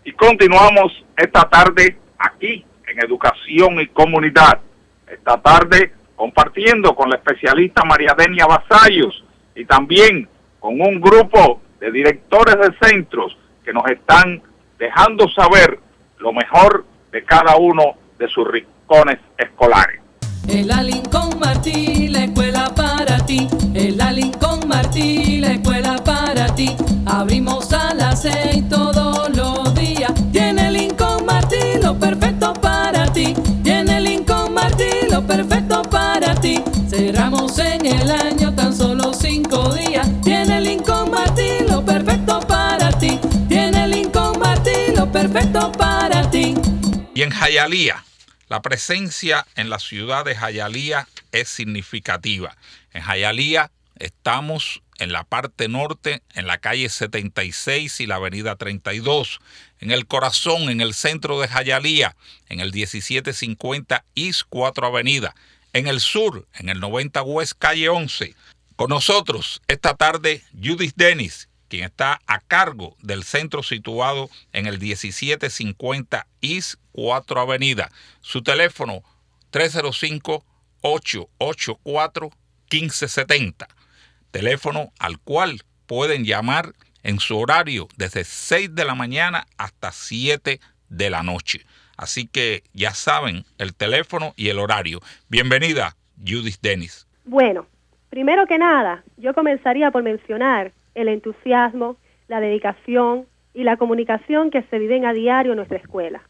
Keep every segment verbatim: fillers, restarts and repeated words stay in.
Y continuamos esta tarde aquí en Educación y Comunidad. Esta tarde compartiendo con la especialista María Denia Vasallos y también con un grupo de directores de centros que nos están dejando saber lo mejor de cada uno de sus rincones escolares. En la Lincoln Martí, la escuela para ti. En la Lincoln Martí, la escuela para ti. Abrimos a las seis todos los días. Tiene Lincoln Martí lo perfecto para ti. Tiene Lincoln Martí lo perfecto para ti. Cerramos en el año tan solo cinco días. Tiene Lincoln Martí lo perfecto para ti. Tiene Lincoln Martí lo perfecto para ti. Y en Hialeah, la presencia en la ciudad de Hialeah es significativa. En Hialeah estamos en la parte norte, en la calle setenta y seis y la avenida treinta y dos. En el corazón, en el centro de Hialeah, en el diecisiete cincuenta East cuatro Avenida. En el sur, en el noventa West calle once. Con nosotros esta tarde Judith Dennis, quien está a cargo del centro situado en el diecisiete cincuenta East cuatro Avenida. Su teléfono tres cero cinco, ocho ocho cuatro, uno cinco siete cero. Teléfono al cual pueden llamar en su horario desde seis de la mañana hasta siete de la noche. Así que ya saben el teléfono y el horario. Bienvenida, Judith Dennis. Bueno, primero que nada, yo comenzaría por mencionar el entusiasmo, la dedicación y la comunicación que se viven a diario en nuestra escuela.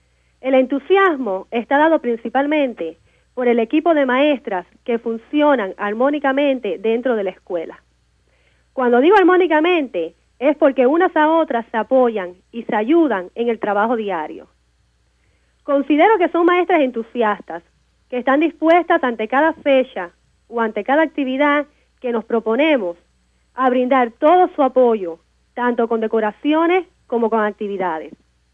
El entusiasmo está dado principalmente por el equipo de maestras que funcionan armónicamente dentro de la escuela. Cuando digo armónicamente, es porque unas a otras se apoyan y se ayudan en el trabajo diario. Considero que son maestras entusiastas, que están dispuestas ante cada fecha o ante cada actividad que nos proponemos a brindar todo su apoyo, tanto con decoraciones como con actividades.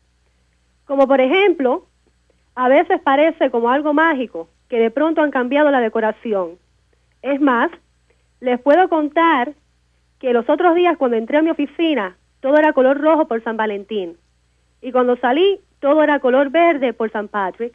Como por ejemplo, a veces parece como algo mágico que de pronto han cambiado la decoración. Es más, les puedo contar que los otros días cuando entré a mi oficina, todo era color rojo por San Valentín. Y cuando salí, todo era color verde por San Patrick.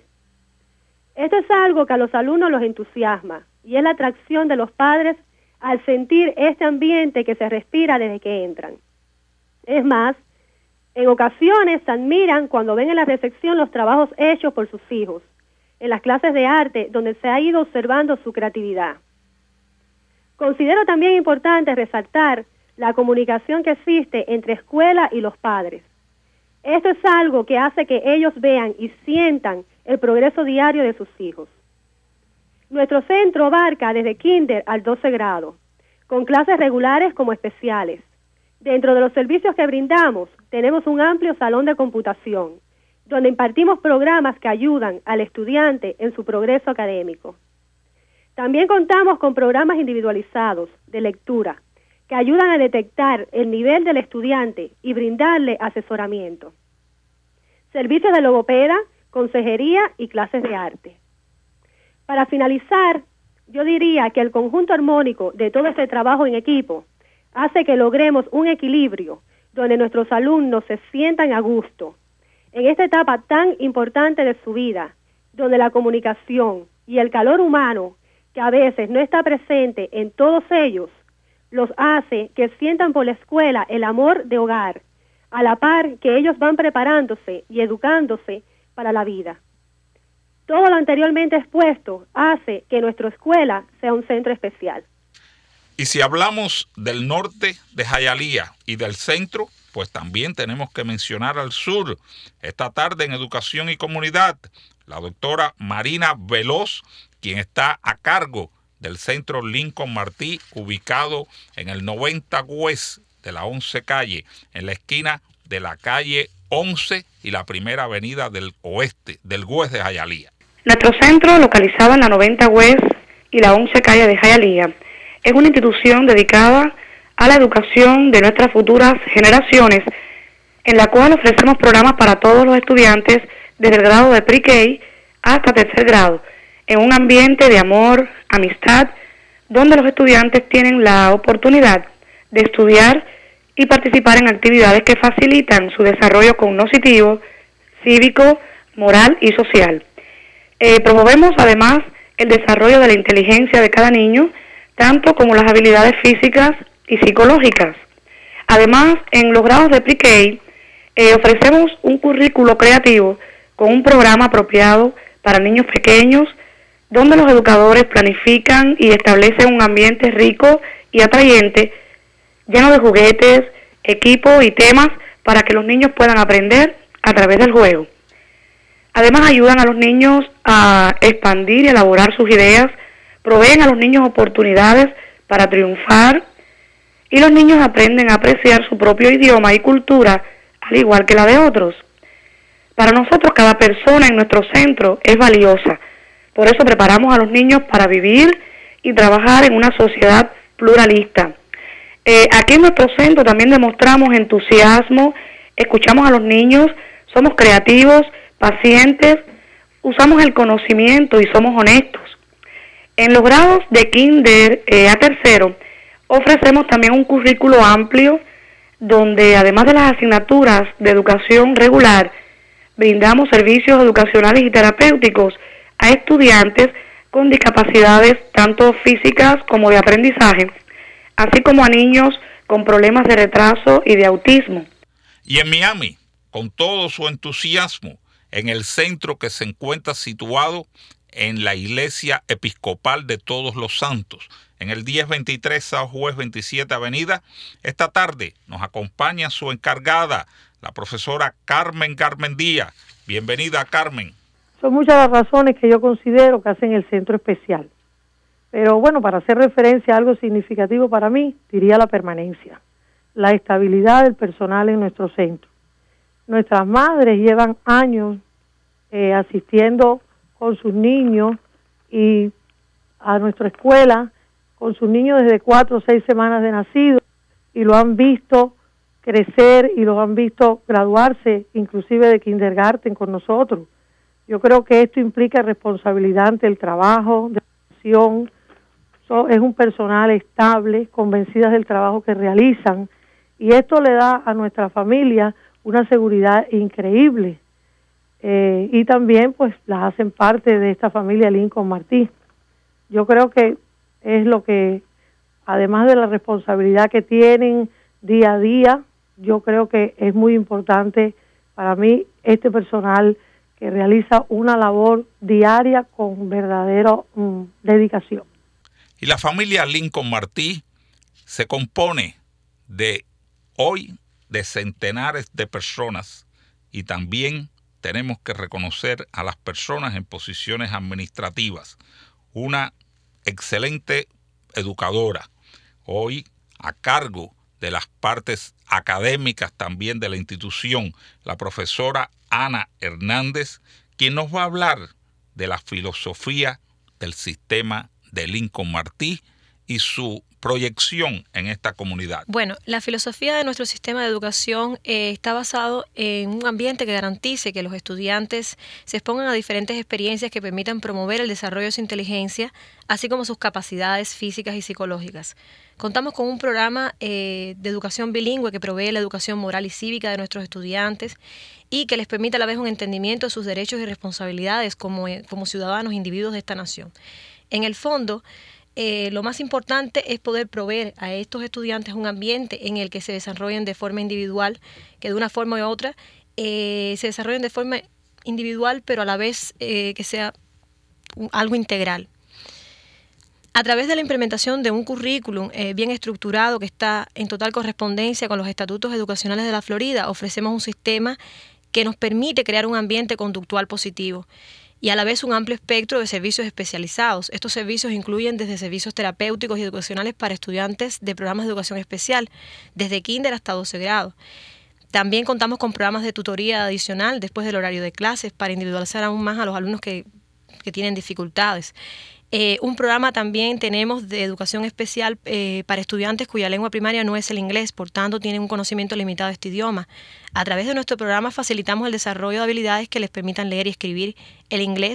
Esto es algo que a los alumnos los entusiasma y es la atracción de los padres al sentir este ambiente que se respira desde que entran. Es más, en ocasiones se admiran cuando ven en la recepción los trabajos hechos por sus hijos, en las clases de arte donde se ha ido observando su creatividad. Considero también importante resaltar la comunicación que existe entre escuela y los padres. Esto es algo que hace que ellos vean y sientan el progreso diario de sus hijos. Nuestro centro abarca desde kinder al doce grado, con clases regulares como especiales. Dentro de los servicios que brindamos, tenemos un amplio salón de computación, donde impartimos programas que ayudan al estudiante en su progreso académico. También contamos con programas individualizados de lectura, que ayudan a detectar el nivel del estudiante y brindarle asesoramiento. Servicios de logopeda, consejería y clases de arte. Para finalizar, yo diría que el conjunto armónico de todo este trabajo en equipo hace que logremos un equilibrio donde nuestros alumnos se sientan a gusto en esta etapa tan importante de su vida, donde la comunicación y el calor humano, que a veces no está presente en todos ellos, los hace que sientan por la escuela el amor de hogar, a la par que ellos van preparándose y educándose para la vida. Todo lo anteriormente expuesto hace que nuestra escuela sea un centro especial. Y si hablamos del norte de Hialeah y del centro, pues también tenemos que mencionar al sur. Esta tarde en Educación y Comunidad, la doctora Marina Veloz, quien está a cargo del centro Lincoln Martí, ubicado en el noventa West de la once calle, en la esquina de la calle once y la primera avenida del oeste, del West de Hialeah. Nuestro centro, localizado en la noventa West y la once calle de Hialeah, es una institución dedicada a la educación de nuestras futuras generaciones, en la cual ofrecemos programas para todos los estudiantes desde el grado de pre-K hasta tercer grado, en un ambiente de amor, amistad, donde los estudiantes tienen la oportunidad de estudiar y participar en actividades que facilitan su desarrollo cognitivo, cívico, moral y social. Eh, promovemos además el desarrollo de la inteligencia de cada niño, tanto como las habilidades físicas y psicológicas. Además, en los grados de pre-K, eh, ofrecemos un currículo creativo con un programa apropiado para niños pequeños, donde los educadores planifican y establecen un ambiente rico y atrayente, lleno de juguetes, equipos y temas para que los niños puedan aprender a través del juego. Además, ayudan a los niños a expandir y elaborar sus ideas, proveen a los niños oportunidades para triunfar y los niños aprenden a apreciar su propio idioma y cultura al igual que la de otros. Para nosotros, cada persona en nuestro centro es valiosa. Por eso preparamos a los niños para vivir y trabajar en una sociedad pluralista. Eh, aquí en nuestro centro también demostramos entusiasmo, escuchamos a los niños, somos creativos, pacientes, usamos el conocimiento y somos honestos. En los grados de kinder eh, a tercero ofrecemos también un currículo amplio donde además de las asignaturas de educación regular, brindamos servicios educacionales y terapéuticos a estudiantes con discapacidades tanto físicas como de aprendizaje, así como a niños con problemas de retraso y de autismo. Y en Miami, con todo su entusiasmo, en el centro que se encuentra situado en la Iglesia Episcopal de Todos los Santos, en el diez veintitrés Southwest veintisiete Avenida, esta tarde nos acompaña su encargada, la profesora Carmen Garmendia. Bienvenida, Carmen. Son muchas las razones que yo considero que hacen el centro especial. Pero bueno, para hacer referencia a algo significativo para mí, diría la permanencia, la estabilidad del personal en nuestro centro. Nuestras madres llevan años eh, asistiendo con sus niños y a nuestra escuela, con sus niños desde cuatro o seis semanas de nacido, y lo han visto crecer y los han visto graduarse, inclusive de kindergarten con nosotros. Yo creo que esto implica responsabilidad ante el trabajo, dedicación. So, es un personal estable, convencidas del trabajo que realizan, y esto le da a nuestra familia una seguridad increíble. Eh, y también pues las hacen parte de esta familia Lincoln Martí. Yo creo que es lo que, además de la responsabilidad que tienen día a día, yo creo que es muy importante para mí este personal que realiza una labor diaria con verdadera um, dedicación. Y la familia Lincoln Martí se compone de hoy de centenares de personas, y también tenemos que reconocer a las personas en posiciones administrativas. Una excelente educadora, hoy a cargo de las partes académicas también de la institución, la profesora Ana Hernández, quien nos va a hablar de la filosofía del sistema de Lincoln Martí y su proyección en esta comunidad. Bueno, la filosofía de nuestro sistema de educación eh, está basado en un ambiente que garantice que los estudiantes se expongan a diferentes experiencias que permitan promover el desarrollo de su inteligencia, así como sus capacidades físicas y psicológicas. Contamos con un programa eh, de educación bilingüe que provee la educación moral y cívica de nuestros estudiantes y que les permite a la vez un entendimiento de sus derechos y responsabilidades como, como ciudadanos e individuos de esta nación. En el fondo, Eh, lo más importante es poder proveer a estos estudiantes un ambiente en el que se desarrollen de forma individual, que de una forma u otra eh, se desarrollen de forma individual, pero a la vez eh, que sea un, algo integral. A través de la implementación de un currículum eh, bien estructurado que está en total correspondencia con los estatutos educacionales de la Florida, ofrecemos un sistema que nos permite crear un ambiente conductual positivo y a la vez un amplio espectro de servicios especializados. Estos servicios incluyen desde servicios terapéuticos y educacionales para estudiantes de programas de educación especial, desde kinder hasta doce grado. También contamos con programas de tutoría adicional después del horario de clases para individualizar aún más a los alumnos que, que tienen dificultades. Eh, un programa también tenemos de educación especial eh, para estudiantes cuya lengua primaria no es el inglés, por tanto tienen un conocimiento limitado de este idioma. A través de nuestro programa facilitamos el desarrollo de habilidades que les permitan leer y escribir el inglés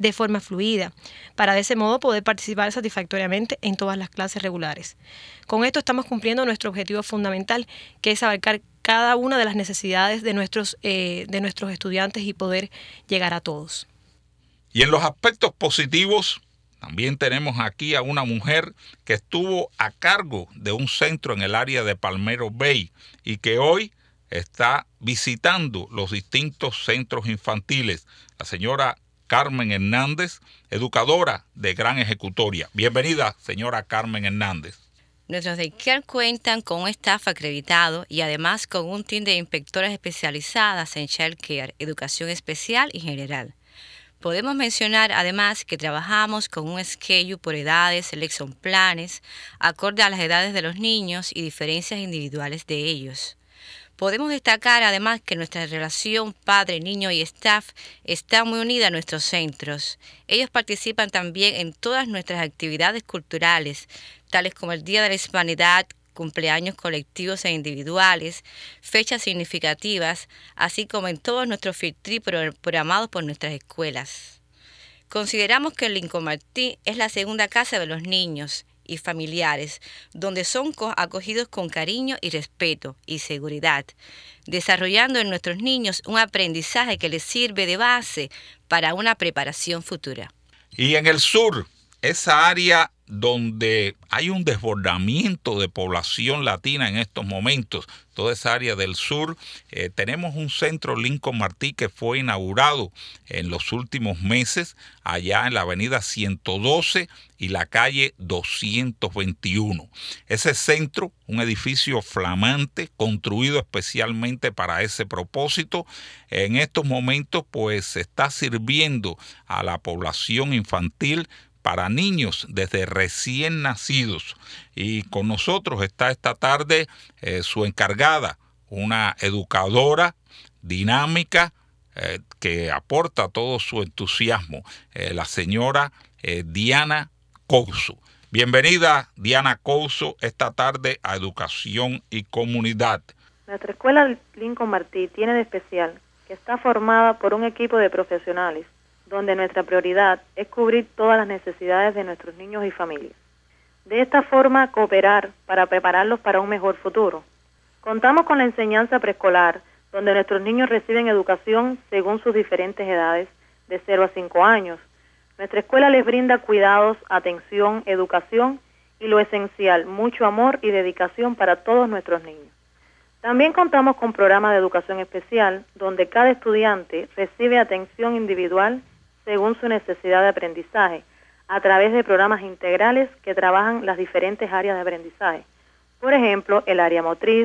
de forma fluida, para de ese modo poder participar satisfactoriamente en todas las clases regulares. Con esto estamos cumpliendo nuestro objetivo fundamental, que es abarcar cada una de las necesidades de nuestros, eh, de nuestros estudiantes y poder llegar a todos. Y en los aspectos positivos, también tenemos aquí a una mujer que estuvo a cargo de un centro en el área de Palmetto Bay y que hoy está visitando los distintos centros infantiles. La señora Carmen Hernández, educadora de Gran Ejecutoria. Bienvenida, señora Carmen Hernández. Nuestros daycare cuentan con un staff acreditado y además con un team de inspectoras especializadas en child care, educación especial y general. Podemos mencionar además que trabajamos con un schedule por edades, selection planes, acorde a las edades de los niños y diferencias individuales de ellos. Podemos destacar además que nuestra relación padre-niño y staff está muy unida a nuestros centros. Ellos participan también en todas nuestras actividades culturales, tales como el Día de la Hispanidad, cumpleaños colectivos e individuales, fechas significativas, así como en todos nuestros field trip programados por nuestras escuelas. Consideramos que el Lincoln Martí es la segunda casa de los niños y familiares, donde son acogidos con cariño y respeto y seguridad, desarrollando en nuestros niños un aprendizaje que les sirve de base para una preparación futura. Y en el sur, esa área donde hay un desbordamiento de población latina en estos momentos, toda esa área del sur, eh, tenemos un centro Lincoln Martí que fue inaugurado en los últimos meses, allá en la avenida ciento doce y la calle doscientos veintiuno. Ese centro, un edificio flamante, construido especialmente para ese propósito, en estos momentos pues está sirviendo a la población infantil para niños desde recién nacidos. Y con nosotros está esta tarde eh, su encargada, una educadora dinámica eh, que aporta todo su entusiasmo, eh, la señora eh, Diana Couso. Bienvenida, Diana Couso, esta tarde a Educación y Comunidad. Nuestra escuela Lincoln Martí tiene de especial que está formada por un equipo de profesionales donde nuestra prioridad es cubrir todas las necesidades de nuestros niños y familias. De esta forma, cooperar para prepararlos para un mejor futuro. Contamos con la enseñanza preescolar, donde nuestros niños reciben educación según sus diferentes edades, de cero a cinco años. Nuestra escuela les brinda cuidados, atención, educación y lo esencial, mucho amor y dedicación para todos nuestros niños. También contamos con programas de educación especial, donde cada estudiante recibe atención individual según su necesidad de aprendizaje, a través de programas integrales que trabajan las diferentes áreas de aprendizaje. Por ejemplo, el área motriz,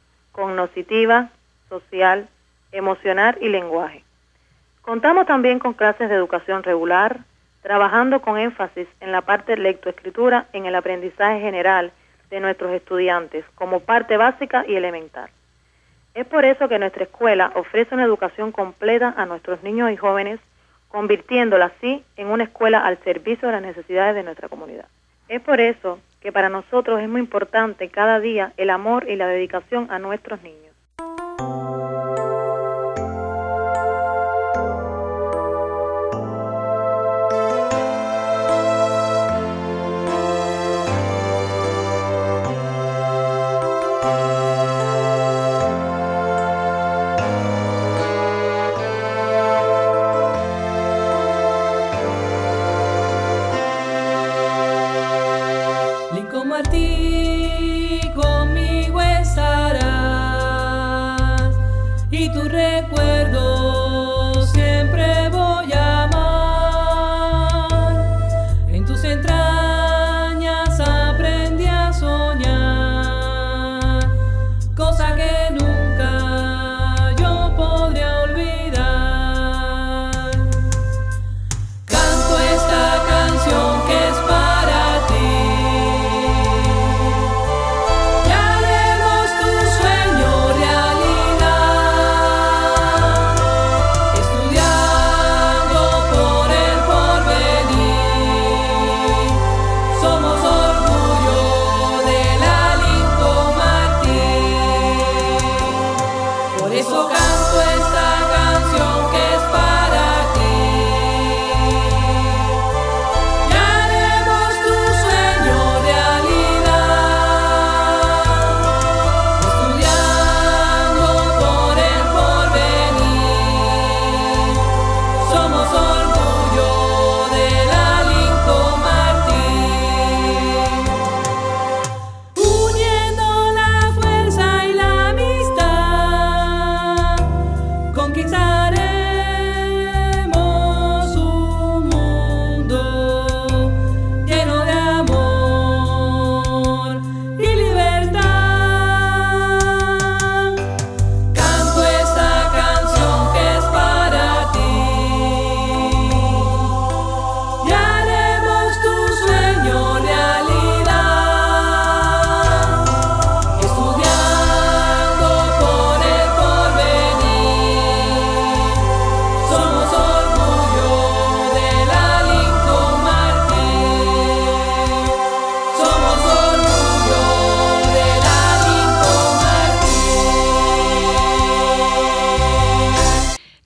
cognitiva, social, emocional y lenguaje. Contamos también con clases de educación regular, trabajando con énfasis en la parte de lectoescritura en el aprendizaje general de nuestros estudiantes, como parte básica y elemental. Es por eso que nuestra escuela ofrece una educación completa a nuestros niños y jóvenes, convirtiéndola así en una escuela al servicio de las necesidades de nuestra comunidad. Es por eso que para nosotros es muy importante cada día el amor y la dedicación a nuestros niños. Realidad.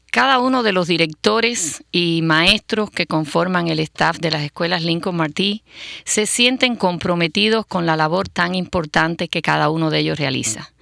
Cada uno de los directores y maestros que conforman el staff de las escuelas Lincoln Martí se sienten comprometidos con la labor tan importante que cada uno de ellos realiza.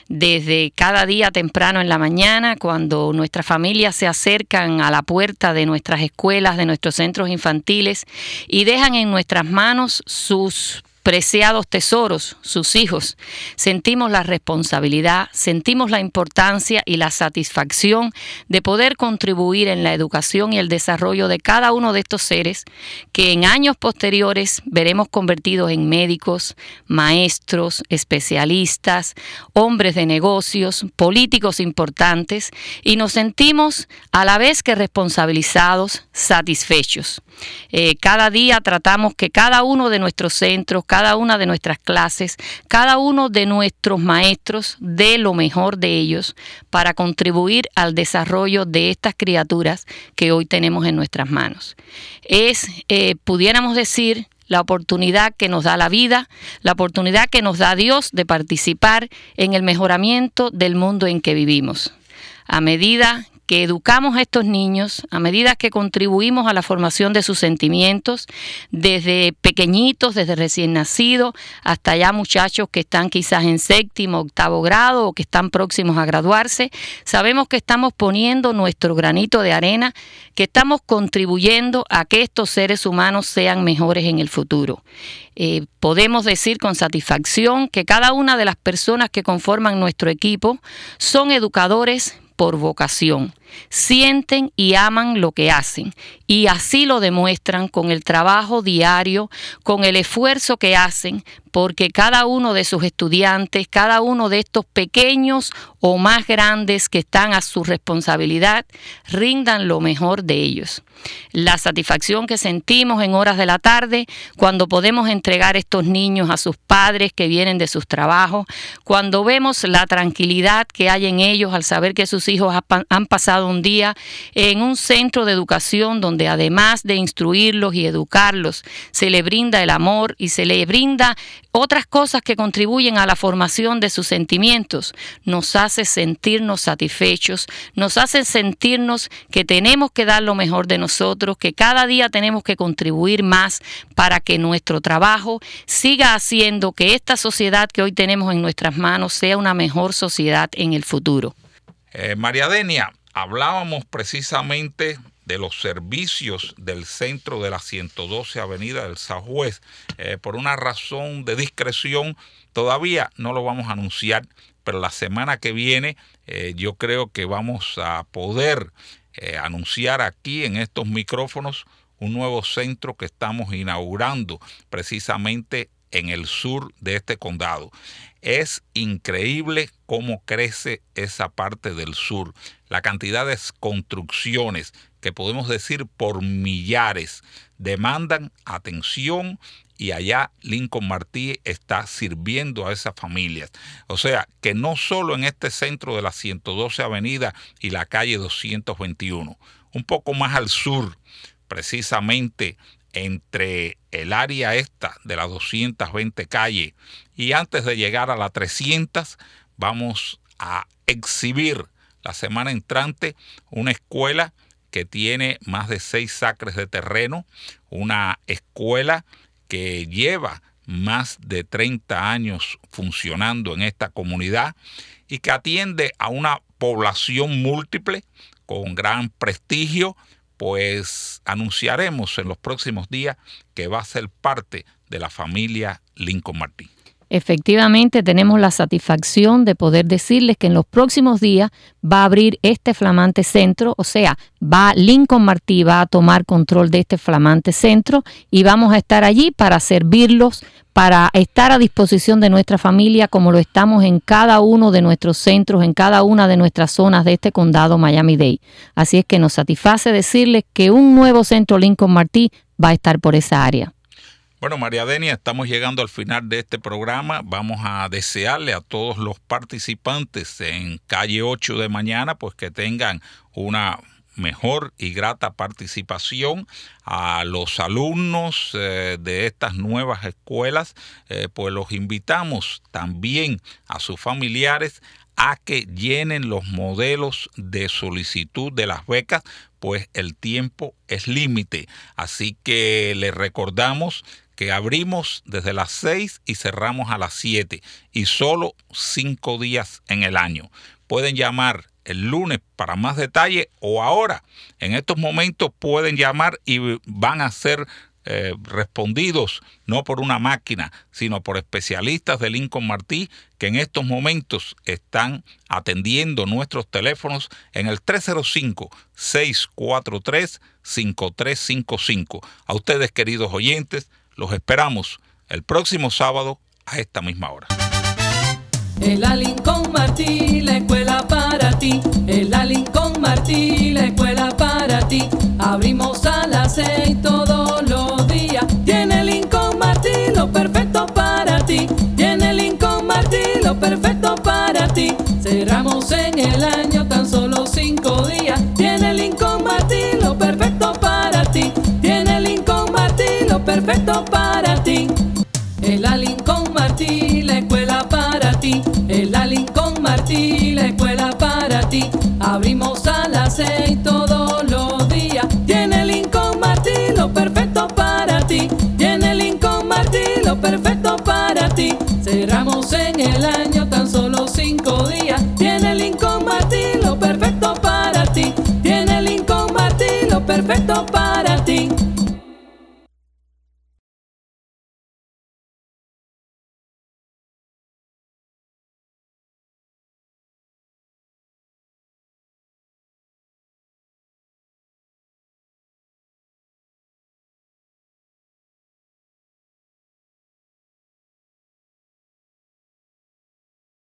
Desde cada día temprano en la mañana, cuando nuestras familias se acercan a la puerta de nuestras escuelas, de nuestros centros infantiles y dejan en nuestras manos sus preciados tesoros, sus hijos, sentimos la responsabilidad, sentimos la importancia y la satisfacción de poder contribuir en la educación y el desarrollo de cada uno de estos seres que en años posteriores veremos convertidos en médicos, maestros, especialistas, hombres de negocios, políticos importantes, y nos sentimos a la vez que responsabilizados, satisfechos. Eh, cada día tratamos que cada uno de nuestros centros, cada una de nuestras clases, cada uno de nuestros maestros dé lo mejor de ellos para contribuir al desarrollo de estas criaturas que hoy tenemos en nuestras manos. Es, eh, pudiéramos decir, la oportunidad que nos da la vida, la oportunidad que nos da Dios de participar en el mejoramiento del mundo en que vivimos. A medida que educamos a estos niños, a medida que contribuimos a la formación de sus sentimientos, desde pequeñitos, desde recién nacidos, hasta ya muchachos que están quizás en séptimo, octavo grado o que están próximos a graduarse, sabemos que estamos poniendo nuestro granito de arena, que estamos contribuyendo a que estos seres humanos sean mejores en el futuro. Eh, podemos decir con satisfacción que cada una de las personas que conforman nuestro equipo son educadores por vocación, sienten y aman lo que hacen y así lo demuestran con el trabajo diario, con el esfuerzo que hacen, porque cada uno de sus estudiantes, cada uno de estos pequeños o más grandes que están a su responsabilidad, rindan lo mejor de ellos. La satisfacción que sentimos en horas de la tarde cuando podemos entregar estos niños a sus padres que vienen de sus trabajos, cuando vemos la tranquilidad que hay en ellos al saber que sus hijos han pasado un día en un centro de educación donde además de instruirlos y educarlos, se les brinda el amor y se les brinda otras cosas que contribuyen a la formación de sus sentimientos, nos hace sentirnos satisfechos, nos hace sentirnos que tenemos que dar lo mejor de nosotros, que cada día tenemos que contribuir más para que nuestro trabajo siga haciendo que esta sociedad que hoy tenemos en nuestras manos sea una mejor sociedad en el futuro. Eh, María Denia, hablábamos precisamente de los servicios del centro de la ciento doce Avenida del Southwest. Eh, por una razón de discreción, todavía no lo vamos a anunciar, pero la semana que viene eh, yo creo que vamos a poder eh, anunciar aquí en estos micrófonos un nuevo centro que estamos inaugurando precisamente en el sur de este condado. Es increíble cómo crece esa parte del sur, la cantidad de construcciones que podemos decir por millares demandan atención y allá Lincoln Martí está sirviendo a esas familias. O sea, que no solo en este centro de la ciento doce Avenida y la calle doscientos veintiuno, un poco más al sur, precisamente entre el área esta de las doscientas veinte calles y antes de llegar a la trescientas, vamos a exhibir la semana entrante una escuela que tiene más de seis acres de terreno, una escuela que lleva más de treinta años funcionando en esta comunidad y que atiende a una población múltiple con gran prestigio, pues anunciaremos en los próximos días que va a ser parte de la familia Lincoln Martí. Efectivamente, tenemos la satisfacción de poder decirles que en los próximos días va a abrir este flamante centro, o sea, va Lincoln Martí va a tomar control de este flamante centro y vamos a estar allí para servirlos, para estar a disposición de nuestra familia como lo estamos en cada uno de nuestros centros, en cada una de nuestras zonas de este condado Miami-Dade. Así es que nos satisface decirles que un nuevo centro Lincoln Martí va a estar por esa área. Bueno, María Denia, estamos llegando al final de este programa. Vamos a desearle a todos los participantes en Calle ocho de mañana, pues que tengan una mejor y grata participación. A los alumnos eh, de estas nuevas escuelas, eh, pues los invitamos también a sus familiares a que llenen los modelos de solicitud de las becas, pues el tiempo es límite. Así que les recordamos que abrimos desde las seis y cerramos a las siete y solo cinco días en el año. Pueden llamar el lunes para más detalle o ahora, en estos momentos pueden llamar y van a ser eh, respondidos no por una máquina, sino por especialistas de Lincoln Martí que en estos momentos están atendiendo nuestros teléfonos en el tres cero cinco, seis cuatro tres, cinco tres cinco cinco. A ustedes, queridos oyentes, los esperamos el próximo sábado a esta misma hora. En la Lincoln Martí, la escuela para ti. En la Lincoln Martí, la escuela para ti. Abrimos a las seis todos los días. Tiene Lincoln Martí lo perfecto para ti. Tiene Lincoln Martí lo perfecto para ti. Cerramos en el año tan solo cinco días. Tiene Lincoln Martí lo perfecto para ti. Tiene Lincoln Martí lo perfecto para ti. En la Lincoln Martí, la escuela para ti. En la Lincoln Martí, la escuela para ti. Abrimos a las seis todos los días. Tiene Lincoln Martí lo perfecto para ti. Tiene Lincoln Martí lo perfecto para ti. Cerramos en el año